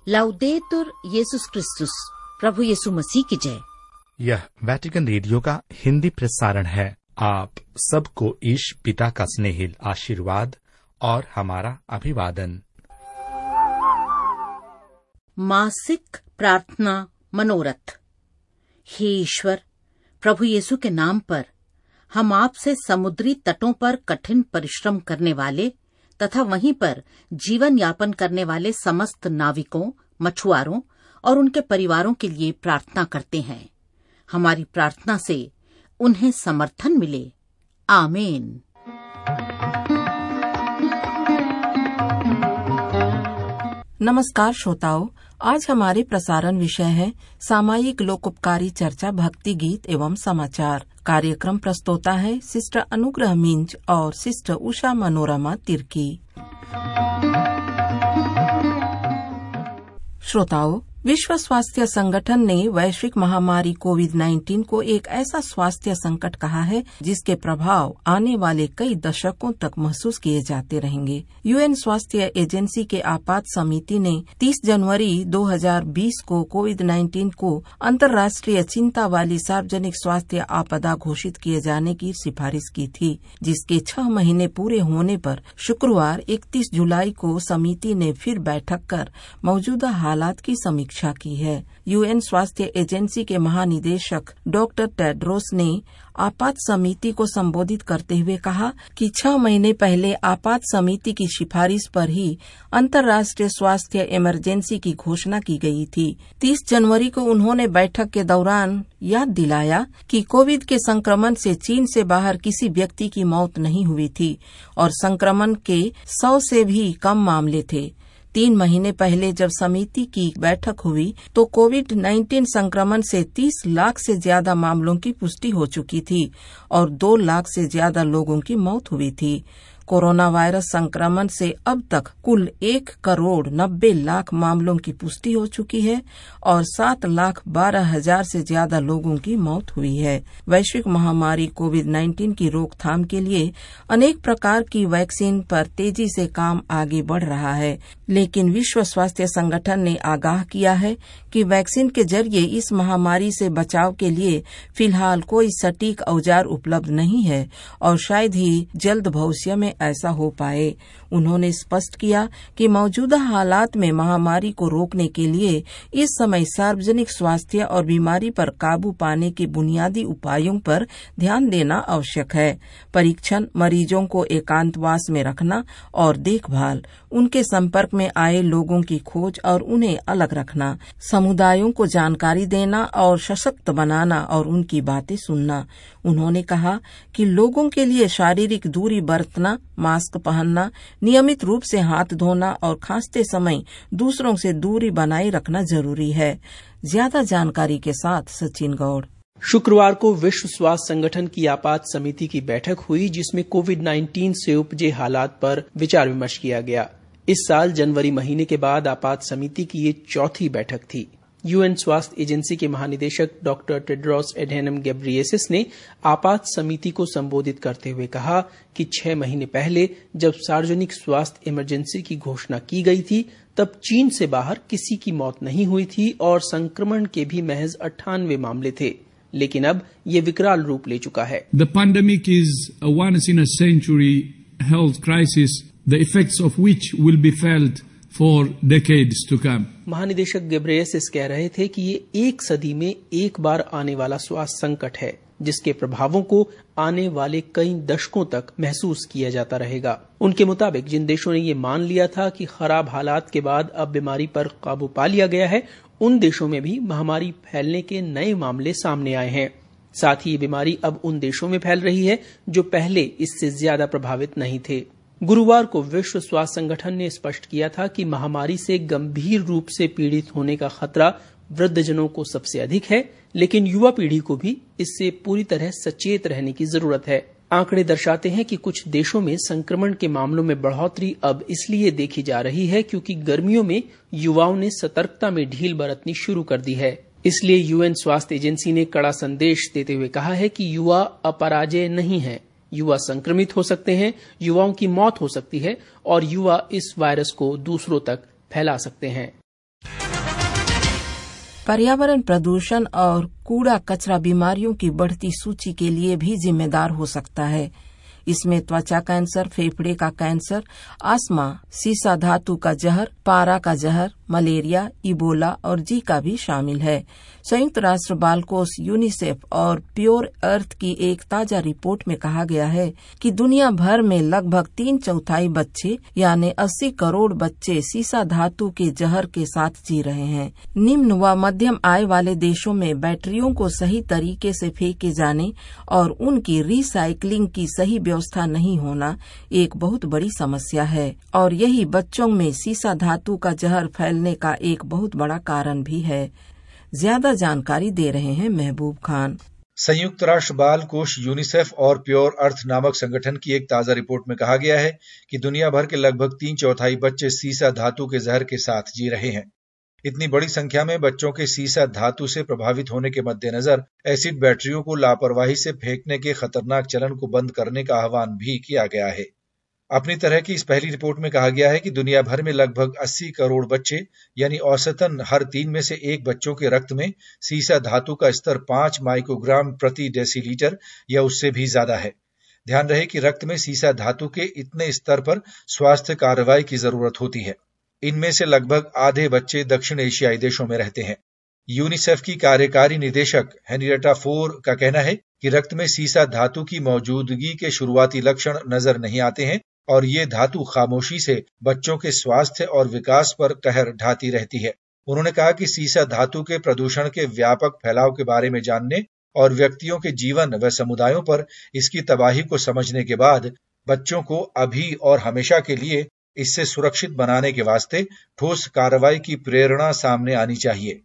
लाउदेतुर येशुस क्रिस्तुस, प्रभु यीशु मसीह की जय। यह वेटिकन रेडियो का हिंदी प्रसारण है। आप सबको ईश पिता का स्नेहिल आशीर्वाद और हमारा अभिवादन। मासिक प्रार्थना मनोरथ। हे ईश्वर, प्रभु यीशु के नाम पर हम आपसे समुद्री तटों पर कठिन परिश्रम करने वाले तथा वहीं पर जीवन यापन करने वाले समस्त नाविकों, मछुआरों और उनके परिवारों के लिए प्रार्थना करते हैं। हमारी प्रार्थना से उन्हें समर्थन मिले। आमीन। नमस्कार श्रोताओं, आज हमारे प्रसारण विषय है सामायिक लोकोपकारी चर्चा, भक्ति गीत एवं समाचार। कार्यक्रम प्रस्तोता है सिस्टर अनुग्रह मिंज और सिस्टर उषा मनोरमा तिर्की। श्रोताओं, विश्व स्वास्थ्य संगठन ने वैश्विक महामारी कोविड-19 को एक ऐसा स्वास्थ्य संकट कहा है जिसके प्रभाव आने वाले कई दशकों तक महसूस किए जाते रहेंगे। यूएन स्वास्थ्य एजेंसी के आपात समिति ने 30 जनवरी 2020 को कोविड-19 को अंतर्राष्ट्रीय चिंता वाली सार्वजनिक स्वास्थ्य आपदा घोषित किए जाने की सिफारिश की थी, जिसके 6 महीने पूरे होने पर शुक्रवार 31 जुलाई को समिति ने फिर बैठक कर मौजूदा हालात की समीक्षा की है। यूएन स्वास्थ्य एजेंसी के महानिदेशक डॉक्टर टेड्रोस ने आपात समिति को संबोधित करते हुए कहा कि 6 महीने पहले आपात समिति की सिफारिश पर ही अंतर्राष्ट्रीय स्वास्थ्य इमरजेंसी की घोषणा की गई थी। 30 जनवरी को उन्होंने बैठक के दौरान याद दिलाया कि कोविड के संक्रमण से चीन से बाहर किसी व्यक्ति की मौत नहीं हुई थी और संक्रमण के 100 से भी कम मामले थे। 3 महीने पहले जब समिति की बैठक हुई तो कोविड-19 संक्रमण से 30 लाख से ज्यादा मामलों की पुष्टि हो चुकी थी और 2 लाख से ज्यादा लोगों की मौत हुई थी। कोरोना वायरस संक्रमण से अब तक कुल 1,90,00,000 मामलों की पुष्टि हो चुकी है और 7,12,000 से ज्यादा लोगों की मौत हुई है। वैश्विक महामारी कोविड-19 की रोकथाम के लिए अनेक प्रकार की वैक्सीन पर तेजी से काम आगे बढ़ रहा है, लेकिन विश्व स्वास्थ्य संगठन ने आगाह किया है कि वैक्सीन के जरिए इस महामारी से बचाव के लिए फिलहाल कोई सटीक औजार उपलब्ध नहीं है और शायद ही जल्द भविष्य में ऐसा हो पाए। उन्होंने स्पष्ट किया कि मौजूदा हालात में महामारी को रोकने के लिए इस समय सार्वजनिक स्वास्थ्य और बीमारी पर काबू पाने के बुनियादी उपायों पर ध्यान देना आवश्यक है। परीक्षण, मरीजों को एकांतवास में रखना और देखभाल, उनके संपर्क में आए लोगों की खोज और उन्हें अलग रखना, समुदायों को जानकारी देना और सशक्त बनाना और उनकी बातें सुनना। उन्होंने कहा कि लोगों के लिए शारीरिक दूरी बरतना, मास्क पहनना, नियमित रूप से हाथ धोना और खांसते समय दूसरों से दूरी बनाए रखना जरूरी है। ज्यादा जानकारी के साथ सचिन गौड़। शुक्रवार को विश्व स्वास्थ्य संगठन की आपात समिति की बैठक हुई, जिसमें कोविड-19 से उपजे हालात पर विचार विमर्श किया गया। इस साल जनवरी महीने के बाद आपात समिति की ये 4थी बैठक थी। यूएन स्वास्थ्य एजेंसी के महानिदेशक डॉक्टर टेड्रोस एडहेनम घेब्रेयेसस ने आपात समिति को संबोधित करते हुए कहा कि 6 महीने पहले जब सार्वजनिक स्वास्थ्य इमरजेंसी की घोषणा की गई थी, तब चीन से बाहर किसी की मौत नहीं हुई थी और संक्रमण के भी महज 98 मामले थे, लेकिन अब ये विकराल रूप ले चुका है। The pandemic is a once in a century health crisis, the effects of which will be felt for decades to come. महानिदेशक घेब्रेयेसस कह रहे थे कि ये 1 सदी में एक बार आने वाला स्वास्थ्य संकट है, जिसके प्रभावों को आने वाले कई दशकों तक महसूस किया जाता रहेगा। उनके मुताबिक जिन देशों ने ये मान लिया था कि खराब हालात के बाद अब बीमारी पर काबू पा लिया गया है, उन देशों में भी महामारी फैलने के नए मामले सामने आए हैं। साथ ही ये बीमारी अब उन देशों में फैल रही है जो पहले इससे ज्यादा प्रभावित नहीं थे। गुरुवार को विश्व स्वास्थ्य संगठन ने स्पष्ट किया था कि महामारी से गंभीर रूप से पीड़ित होने का खतरा वृद्धजनों को सबसे अधिक है, लेकिन युवा पीढ़ी को भी इससे पूरी तरह सचेत रहने की जरूरत है। आंकड़े दर्शाते हैं कि कुछ देशों में संक्रमण के मामलों में बढ़ोतरी अब इसलिए देखी जा रही है क्योंकि गर्मियों में युवाओं ने सतर्कता में ढील बरतनी शुरू कर दी है। इसलिए यूएन स्वास्थ्य एजेंसी ने कड़ा संदेश देते हुए कहा है कि युवा अपराजेय नहीं है। युवा संक्रमित हो सकते हैं, युवाओं की मौत हो सकती है और युवा इस वायरस को दूसरों तक फैला सकते हैं। पर्यावरण प्रदूषण और कूड़ा कचरा बीमारियों की बढ़ती सूची के लिए भी जिम्मेदार हो सकता है। इसमें त्वचा कैंसर, फेफड़े का कैंसर, आस्मा, सीसा धातु का जहर, पारा का जहर, मलेरिया, इबोला और जीका भी शामिल है। संयुक्त राष्ट्र बाल कोष यूनिसेफ और प्योर अर्थ की एक ताजा रिपोर्ट में कहा गया है कि दुनिया भर में लगभग 3/4 बच्चे यानी 80 करोड़ बच्चे सीसा धातु के जहर के साथ जी रहे हैं। निम्न व मध्यम आय वाले देशों में बैटरियों को सही तरीके से फेंके जाने और उनकी रिसाइकलिंग की सही व्यवस्था नहीं होना एक बहुत बड़ी समस्या है और यही बच्चों में सीसा धातु का जहर फैलने का एक बहुत बड़ा कारण भी है। ज्यादा जानकारी दे रहे हैं महबूब खान। संयुक्त राष्ट्र बाल कोष यूनिसेफ और प्योर अर्थ नामक संगठन की एक ताजा रिपोर्ट में कहा गया है कि दुनिया भर के लगभग 3/4 बच्चे सीसा धातु के जहर के साथ जी रहे हैं। इतनी बड़ी संख्या में बच्चों के सीसा धातु से प्रभावित होने के मद्देनजर एसिड बैटरियों को लापरवाही से फेंकने के खतरनाक चलन को बंद करने का आह्वान भी किया गया है। अपनी तरह की इस पहली रिपोर्ट में कहा गया है कि दुनिया भर में लगभग 80 करोड़ बच्चे यानी औसतन हर 3 में से 1 बच्चों के रक्त में सीसा धातु का स्तर 5 माइक्रोग्राम प्रति डेसीलीटर या उससे भी ज्यादा है। ध्यान रहे कि रक्त में सीसा धातु के इतने स्तर पर स्वास्थ्य कार्रवाई की जरूरत होती है। इनमें से लगभग आधे बच्चे दक्षिण एशियाई देशों में रहते हैं। यूनिसेफ की कार्यकारी निदेशक हेनरिएटा फोर का कहना है कि रक्त में सीसा धातु की मौजूदगी के शुरुआती लक्षण नजर नहीं आते हैं और ये धातु खामोशी से बच्चों के स्वास्थ्य और विकास पर कहर ढाती रहती है। उन्होंने कहा कि सीसा धातु के प्रदूषण के व्यापक फैलाव के बारे में जानने और व्यक्तियों के जीवन व समुदायों पर इसकी तबाही को समझने के बाद बच्चों को अभी और हमेशा के लिए इससे सुरक्षित बनाने के वास्ते ठोस कार्रवाई की प्रेरणा सामने आनी चाहिए।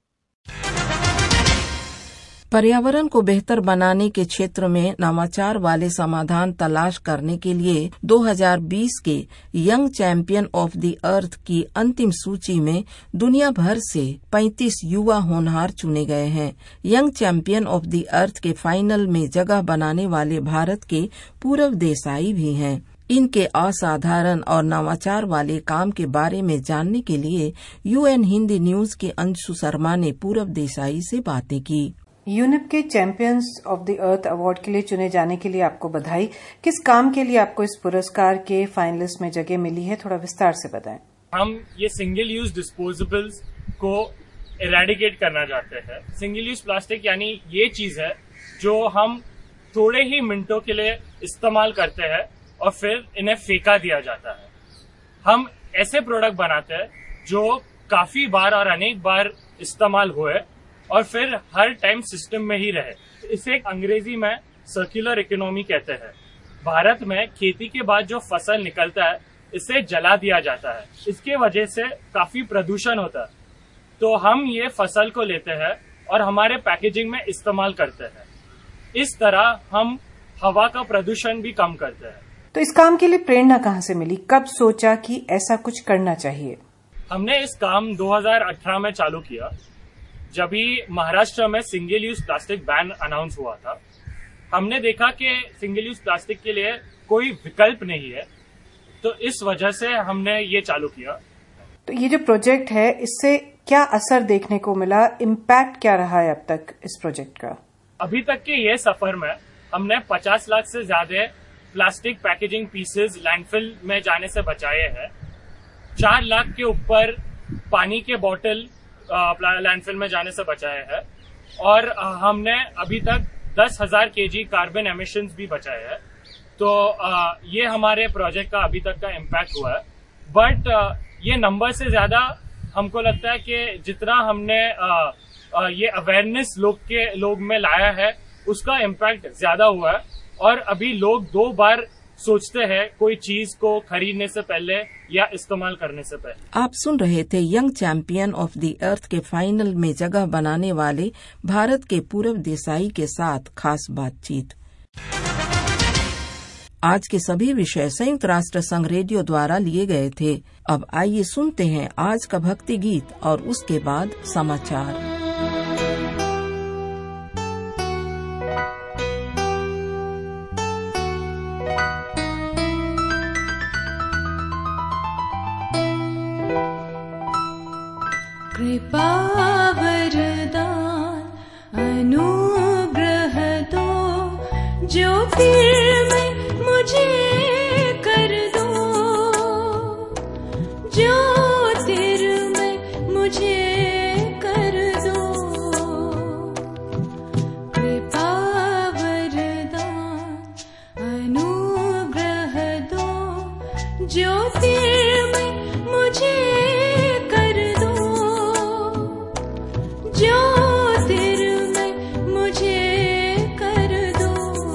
पर्यावरण को बेहतर बनाने के क्षेत्र में नवाचार वाले समाधान तलाश करने के लिए 2020 के young champion of the earth की अंतिम सूची में दुनिया भर से 35 युवा होनहार चुने गए हैं। Young champion of the earth के फाइनल में जगह बनाने वाले भारत के पूरब देसाई भी हैं। इनके असाधारण और नवाचार वाले काम के बारे में जानने के लिए UN हिंदी न्यूज के अंशु शर्मा ने पूरब देसाई से बातें की। यूनिप के champions of the earth award के लिए चुने जाने के लिए आपको बधाई। किस काम के लिए आपको इस पुरस्कार के फाइनलिस्ट में जगह मिली है, थोड़ा विस्तार से बताएं। हम ये सिंगल यूज डिस्पोजेबल्स को इरेडिकेट करना चाहते हैं। सिंगल यूज प्लास्टिक यानी ये चीज है जो हम थोड़े ही मिनटों के लिए इस्तेमाल करते हैं और फिर इन्हें फेंका दिया जाता है। हम ऐसे प्रोडक्ट बनाते हैं जो काफी बार और अनेक बार इस्तेमाल हुए और फिर हर टाइम सिस्टम में ही रहे। इसे अंग्रेजी में सर्कुलर इकोनॉमी कहते हैं। भारत में खेती के बाद जो फसल निकलता है इसे जला दिया जाता है। इसके वजह से काफी प्रदूषण होता है। तो हम ये फसल को लेते हैं और हमारे पैकेजिंग में इस्तेमाल करते हैं। इस तरह हम हवा का प्रदूषण भी कम करते हैं। तो इस काम के लिए प्रेरणा कहाँ से मिली? कब सोचा कि ऐसा कुछ करना चाहिए? हमने इस काम 2018 में चालू किया जब भी महाराष्ट्र में single use plastic ban announce हुआ था। हमने देखा कि सिंगल यूज प्लास्टिक के लिए कोई विकल्प नहीं है, तो इस वजह से हमने ये चालू किया। तो ये जो प्रोजेक्ट है इससे क्या असर देखने को मिला? इम्पैक्ट क्या रहा है अब तक इस प्रोजेक्ट का? अभी तक के ये सफर में हमने 50 लाख से ज्यादा प्लास्टिक पैकेजिंग पीसेज लैंडफिल में जाने से बचाए हैं। 4 लाख के ऊपर पानी के बोतल लैंडफिल में जाने से बचाए हैं और हमने अभी तक 10,000 kg कार्बन एमिशंस भी बचाए हैं। तो ये हमारे प्रोजेक्ट का अभी तक का इम्पैक्ट हुआ है। बट ये नंबर से ज्यादा हमको लगता है कि जितना हमने ये अवेयरनेस लोग में लाया है उसका इम्पैक्ट ज्यादा हुआ है। और अभी लोग 2 बार सोचते हैं कोई चीज को खरीदने से पहले या इस्तेमाल करने से पहले। आप सुन रहे थे young champion of the earth के फाइनल में जगह बनाने वाले भारत के पूरब देसाई के साथ खास बातचीत। आज के सभी विषय संयुक्त राष्ट्र संघ रेडियो द्वारा लिए गए थे। अब आइए सुनते हैं आज का भक्ति गीत और उसके बाद समाचार। कृपा वरदान जो दिल में मुझे कर दो, जो दिल में मुझे कर दो, कृपा वरदान अनुग्रह दो, जो दिल में मुझे कर दो, जो दिल में मुझे कर दो।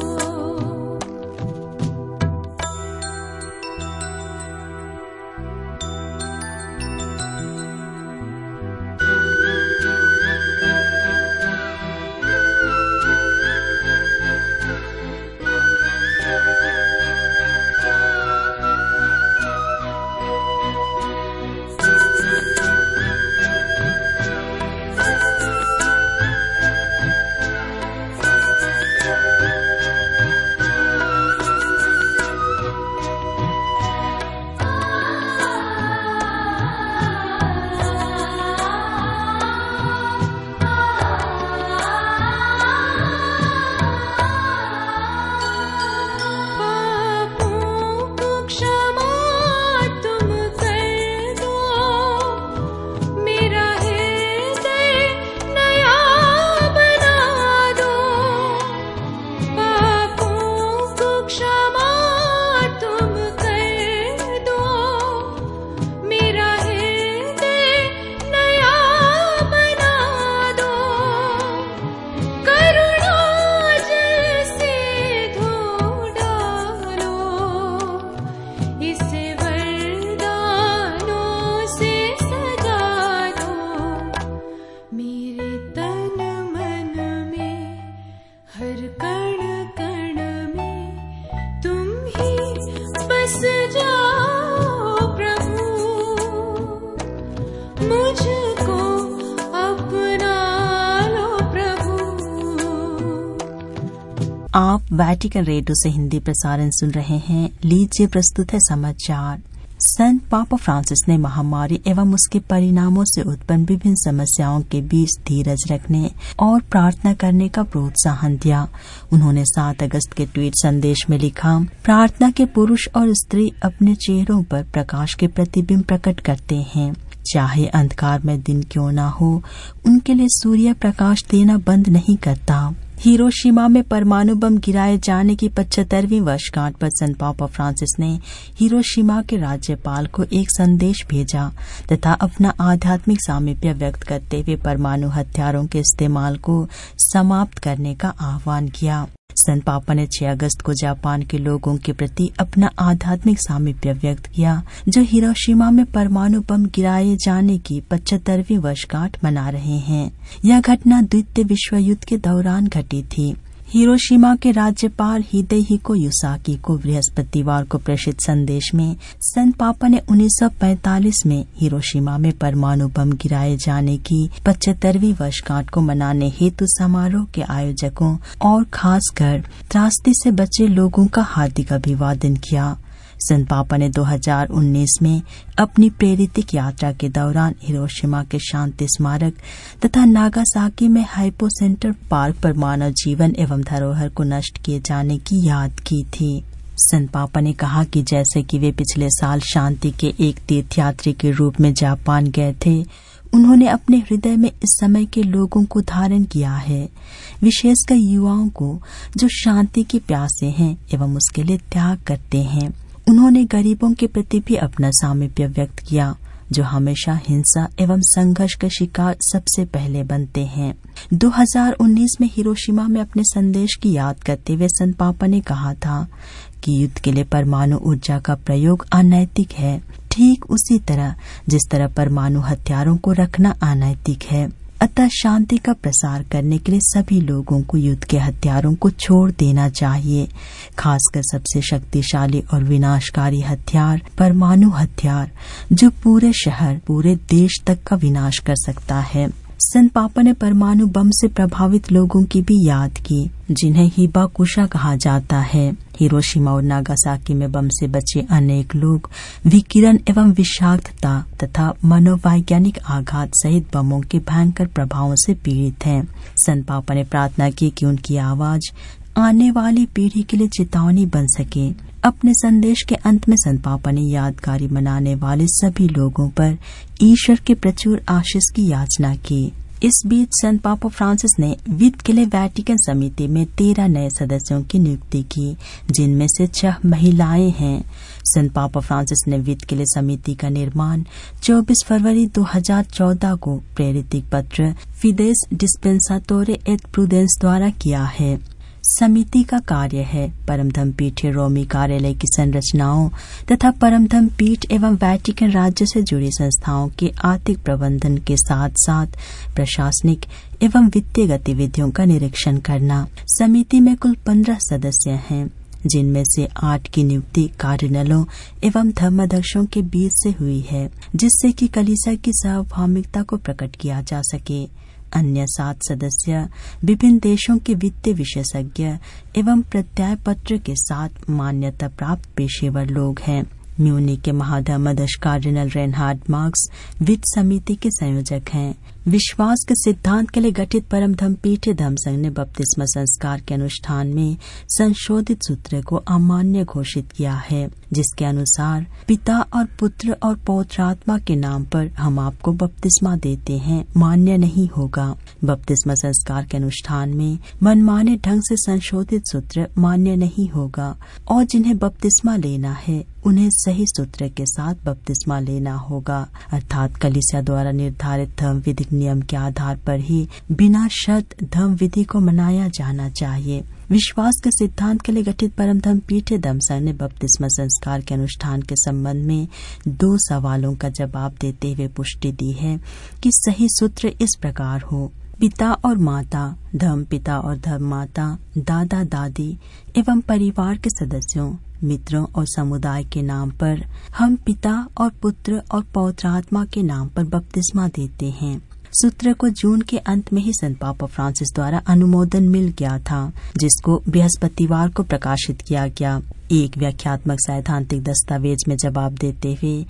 आप वैटिकन रेडियो से हिंदी प्रसारण सुन रहे हैं। लीजिए प्रस्तुत है समाचार। संत पापा फ्रांसिस ने महामारी एवं उसके परिणामों से उत्पन्न विभिन्न समस्याओं के बीच धीरज रखने और प्रार्थना करने का प्रोत्साहन दिया। उन्होंने 7 अगस्त के ट्वीट संदेश में लिखा, प्रार्थना के पुरुष और स्त्री अपने चेहरों पर प्रकाश के प्रतिबिंब प्रकट करते हैं। चाहे अंधकार में दिन क्यों न हो, उनके लिए सूर्य प्रकाश देना बंद नहीं करता। हिरोशिमा में परमाणु बम गिराए जाने की 75वीं वर्षगांठ पर संत पापा फ्रांसिस ने हिरोशिमा के राज्यपाल को एक संदेश भेजा तथा अपना आध्यात्मिक सामीप्य व्यक्त करते हुए परमाणु हथियारों के इस्तेमाल को समाप्त करने का आह्वान किया। संत पापा ने 6 अगस्त को जापान के लोगों के प्रति अपना आध्यात्मिक सामीप्य व्यक्त किया, जो हिरोशिमा में परमाणु बम गिराए जाने की 75वीं वर्षगांठ मना रहे हैं। यह घटना द्वितीय विश्व युद्ध के दौरान घटी थी। हिरोशिमा के राज्यपाल हिदेहिको युसाकी को बृहस्पतिवार को प्रेषित संदेश में संत पापा ने 1945 में हिरोशिमा में परमाणु बम गिराए जाने की 75वीं वर्षगांठ को मनाने हेतु समारोह के आयोजकों और खासकर त्रासदी से बचे लोगों का हार्दिक अभिवादन किया। संत पापा ने 2019 में अपनी प्रेरितिक यात्रा के दौरान हिरोशिमा के शांति स्मारक तथा नागासाकी में हाइपो सेंटर पार्क पर मानव जीवन एवं धरोहर को नष्ट किए जाने की याद की थी। संत पापा ने कहा कि जैसे कि वे पिछले साल शांति के एक तीर्थयात्री के रूप में जापान गए थे, उन्होंने अपने हृदय में इस समय के लोगों को धारण किया है, विशेषकर युवाओं को जो शांति की प्यासे हैं एवं उसके लिए त्याग करते हैं। उन्होंने गरीबों के प्रति भी अपना सामीप्य व्यक्त किया, जो हमेशा हिंसा एवं संघर्ष का शिकार सबसे पहले बनते हैं। 2019 में हिरोशिमा में अपने संदेश की याद करते हुए संत पापा ने कहा था कि युद्ध के लिए परमाणु ऊर्जा का प्रयोग अनैतिक है, ठीक उसी तरह जिस तरह परमाणु हथियारों को रखना अनैतिक है। अतः शांति का प्रसार करने के लिए सभी लोगों को युद्ध के हथियारों को छोड़ देना चाहिए, खासकर सबसे शक्तिशाली और विनाशकारी हथियार परमाणु हथियार, जो पूरे शहर, पूरे देश तक का विनाश कर सकता है। संत पापा ने परमाणु बम से प्रभावित लोगों की भी याद की, जिन्हें हिबाकुशा कहा जाता है। हिरोशिमा और नागासाकी में बम से बचे अनेक लोग विकिरण एवं विषाक्तता तथा मनोवैज्ञानिक आघात सहित बमों के भयंकर प्रभावों से पीड़ित हैं। संत पापा ने प्रार्थना की कि उनकी आवाज आने वाली पीढ़ी के लिए चेतावनी बन सके। अपने संदेश के अंत में संत पापा ने यादगारी मनाने वाले सभी लोगों पर ईश्वर के प्रचुर आशीष की याचना की। इस बीच संत पापा फ्रांसिस ने वित्त के लिए वेटिकन समिति में 13 नए सदस्यों की नियुक्ति की, जिनमें से 6 महिलाएं हैं। संत पापा फ्रांसिस ने वित्त के लिए समिति का निर्माण 24 फरवरी 2014 को प्रेरित पत्र फिदेस डिस्पेंसातोरे एट प्रूडेंस द्वारा किया है। समिति का कार्य है परमधम पीठ रोमी कार्यालय की संरचनाओं तथा परमधम पीठ एवं वेटिकन राज्य से जुड़ी संस्थाओं के आर्थिक प्रबंधन के साथ साथ प्रशासनिक एवं वित्तीय गतिविधियों का निरीक्षण करना। समिति में कुल 15 सदस्य हैं, जिनमें से 8 की नियुक्ति कार्डिनलों एवं धर्माध्यक्षों के बीच से हुई है, जिससे कि कलीसिया की सार्वभौमिकता को प्रकट किया जा सके। अन्य 7 सदस्य विभिन्न देशों के वित्तीय विशेषज्ञ एवं प्रत्यय पत्र के साथ मान्यता प्राप्त पेशेवर लोग हैं। म्यूनिख के महाधर्माध्यक्ष कार्डिनल रेनहार्ड मार्क्स वित्त समिति के संयोजक हैं। विश्वास के सिद्धांत के लिए गठित परम धम पीठ धर्म संघ ने बपतिस्मा संस्कार के अनुष्ठान में संशोधित सूत्र को अमान्य घोषित किया है, जिसके अनुसार पिता और पुत्र और पवित्र आत्मा के नाम पर हम आपको बपतिस्मा देते हैं मान्य नहीं होगा। बपतिस्मा संस्कार के अनुष्ठान में मनमाने ढंग से संशोधित सूत्र मान्य नहीं होगा और जिन्हें बपतिस्मा लेना है उन्हें सही सूत्र के साथ बपतिस्मा लेना होगा, अर्थात कलीसिया द्वारा निर्धारित धर्म विधिक नियम के आधार पर ही बिना शर्त धर्म विधि को मनाया जाना चाहिए। विश्वास के सिद्धांत के लिए गठित परम धर्म पीठ धर्म संघ ने बपतिस्मा संस्कार के अनुष्ठान के संबंध में 2 सवालों का जवाब देते हुए पुष्टि दी है कि सही सूत्र इस प्रकार हो: पिता और माता, धर्म पिता और धर्म माता, दादा दादी एवं परिवार के सदस्यों, मित्रों और समुदाय के नाम पर हम पिता और पुत्र और पवित्र आत्मा के नाम पर बपतिस्मा देते हैं। सूत्र को जून के अंत में ही संत पापा फ्रांसिस द्वारा अनुमोदन मिल गया था, जिसको बृहस्पतिवार को प्रकाशित किया गया। एक व्याख्यात्मक सैद्धांतिक दस्तावेज में जवाब देते हुए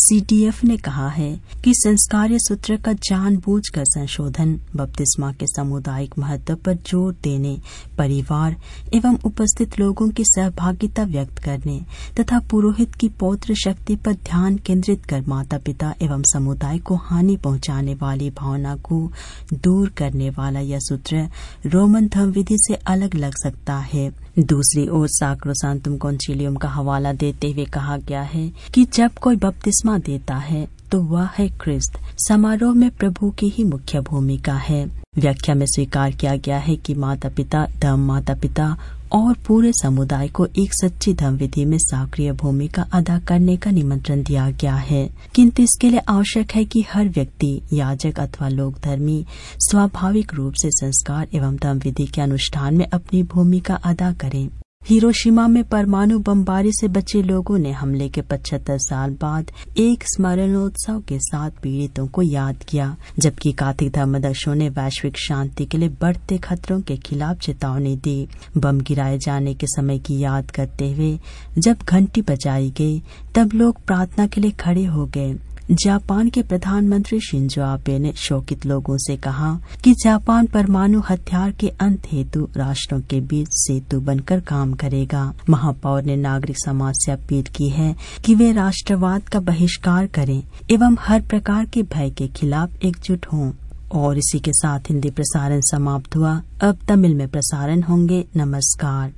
CDF ने कहा है कि संस्कार्य सूत्र का जानबूझकर संशोधन बपतिस्मा के सामुदायिक महत्व पर जोर देने, परिवार एवं उपस्थित लोगों की सहभागिता व्यक्त करने तथा पुरोहित की पौत्र शक्ति पर ध्यान केंद्रित कर माता पिता एवं समुदाय को हानि पहुंचाने वाली भावना को दूर करने वाला यह सूत्र रोमन धर्म विधि से अलग लग सकता है। दूसरी ओर सैक्रोसांतुम कॉन्सिलियम का हवाला देते हुए कहा गया है कि जब कोई बपतिस्मा देता है तो वह है ख्रिस्त। समारोह में प्रभु की ही मुख्य भूमिका है। व्याख्या में स्वीकार किया गया है कि माता पिता, धर्म माता पिता और पूरे समुदाय को एक सच्ची धर्म विधि में सक्रिय भूमिका अदा करने का निमंत्रण दिया गया है, किंतु इसके लिए आवश्यक है कि हर व्यक्ति, याजक अथवा लोक धर्मी स्वाभाविक रूप से संस्कार एवं धर्म विधि के अनुष्ठान में अपनी भूमिका अदा करें। हिरोशिमा में परमाणु बमबारी से बचे लोगों ने हमले के 75 साल बाद एक स्मरणोत्सव के साथ पीड़ितों को याद किया, जबकि कैथोलिक धर्माध्यक्षों ने वैश्विक शांति के लिए बढ़ते खतरों के खिलाफ चेतावनी दी। बम गिराए जाने के समय की याद करते हुए जब घंटी बजाई गई तब लोग प्रार्थना के लिए खड़े हो गए। जापान के प्रधानमंत्री शिंजो आबे ने शोकित लोगों से कहा कि जापान परमाणु हथियार के अंत हेतु राष्ट्रों के बीच सेतु बनकर काम करेगा। महापौर ने नागरिक समाज से अपील की है कि वे राष्ट्रवाद का बहिष्कार करें एवं हर प्रकार के भय के खिलाफ एकजुट हों। और इसी के साथ हिंदी प्रसारण समाप्त हुआ। अब तमिल में प्रसारण होंगे। नमस्कार।